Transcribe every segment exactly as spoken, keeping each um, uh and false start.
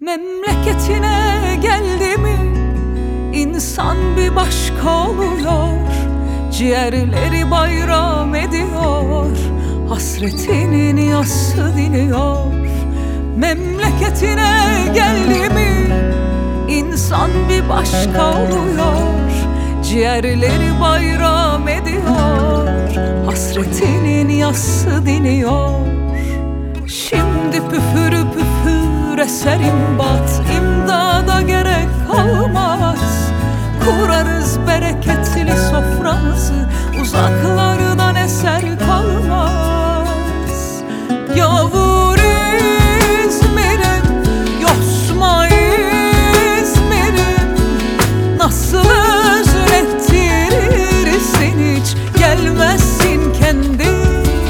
Memleketine geldi mi insan bir başka oluyor. Ciğerleri bayram ediyor, hasretinin yası diniyor. Memleketine geldi mi insan bir başka oluyor. Ciğerleri bayram ediyor, hasretinin yası diniyor. Şimdi püfürü püfür eser imbat, imdada gerek kalmaz. Kurarız bereketli soframızı, uzaklardan eser kalmaz. Yavur İzmir'im, yosma İzmir'im, nasıl özlettirirsin hiç gelmezsin kendin.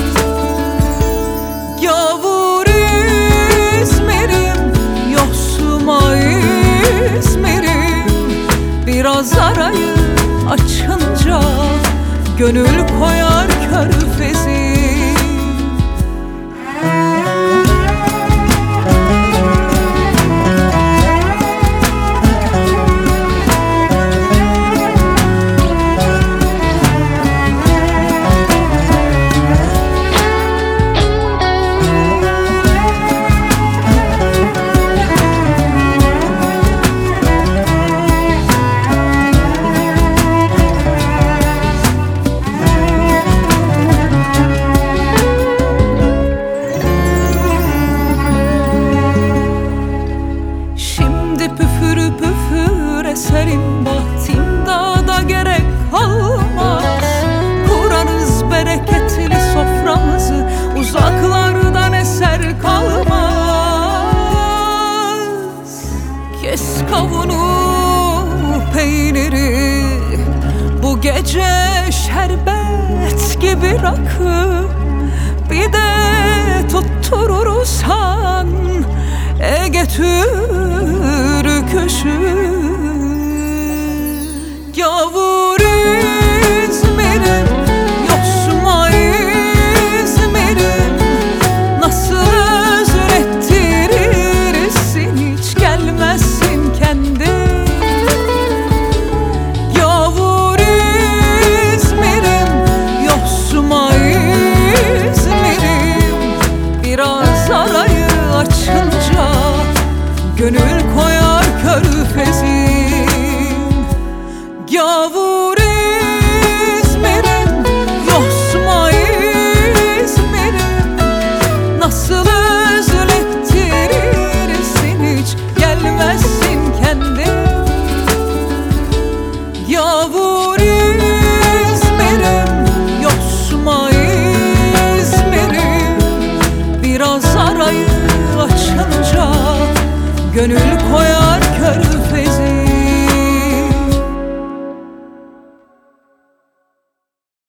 Yavur İzmir'im, yosma İzmir'im, biraz arayı açınca gönül koyar körfezi. Eserim bahtim dağda gerek kalmaz. Kurarız bereketli soframızı, uzaklardan eser kalmaz. Kes kavunu peyniri, bu gece şerbet gibi rakı. Bir de tutturursan Ege türküsü. Yavur İzmir'im, yosma İzmir'im, nasıl özlettirirsin hiç gelmezsin kendin. Yavur İzmir'im, yosma İzmir'im, biraz arayı açınca gönül koyar körfezin. Yavur